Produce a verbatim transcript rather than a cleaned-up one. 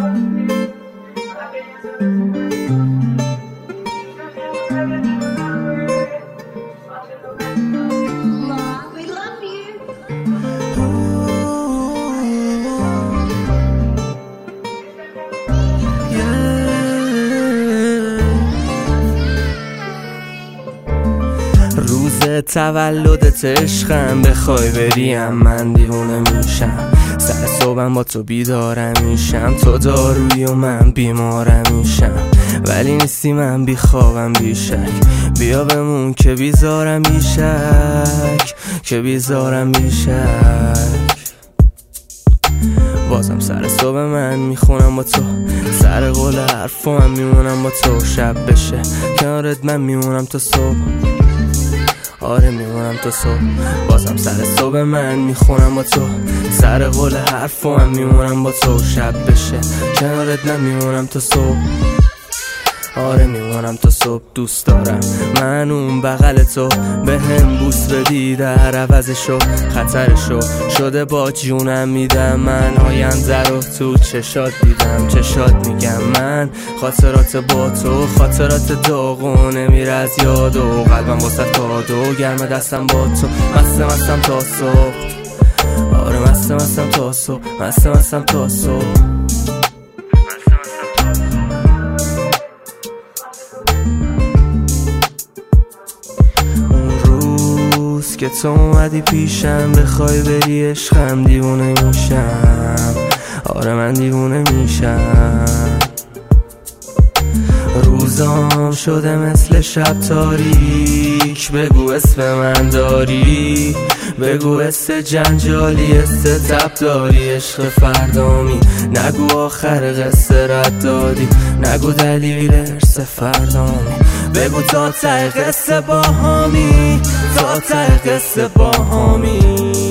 روز تولدت عشقم، بخوای بریم من دیوونه میشم. سر صبحم با تو بیدارم میشم، تو دارویی و من بیمارم میشم. ولی نیستی من بیخوابم بیشک، بیا بمون که بیزارم بیشک، که بیزارم بیشک. بازم سر صبح من میخونم با تو، سر قول حرف من میمونم با تو. شب بشه کنارت من میمونم تا صبح، آره میمونم تا صبح. بازم سر صبح من میخونم با تو، سر قول حرف من میمونم با تو. شب بشه کنارت من میمونم تا صبح، آره میمونم تا صبح. دوست دارم من اون بغل تو، به هم بوس بدی در عوضشو. خطرشو شده با جونم میدم من، آینده رو تو چشات دیدم، چشات میگم من. خاطرات با تو، خاطرات داغونه میره از یاد، و قلبم واسه کادو گرم دستم با تو. مستم مستم تا صبح، آره مستم مستم تا صبح، مستم مستم تا صبح. که تو اومدی پیشم، بخوای بری عشقم دیوونه میشم، آره من دیوونه میشم. روزام شده مثل شب تاریک، بگو اسم من داری، بگو اسم جنجالی، اسم تب داری. عشق فردامی نگو آخر قصه رد دادی، نگو دلیل ارث فردامی. بگو تا ته قصه با هامی، تا ته قصه با هامی.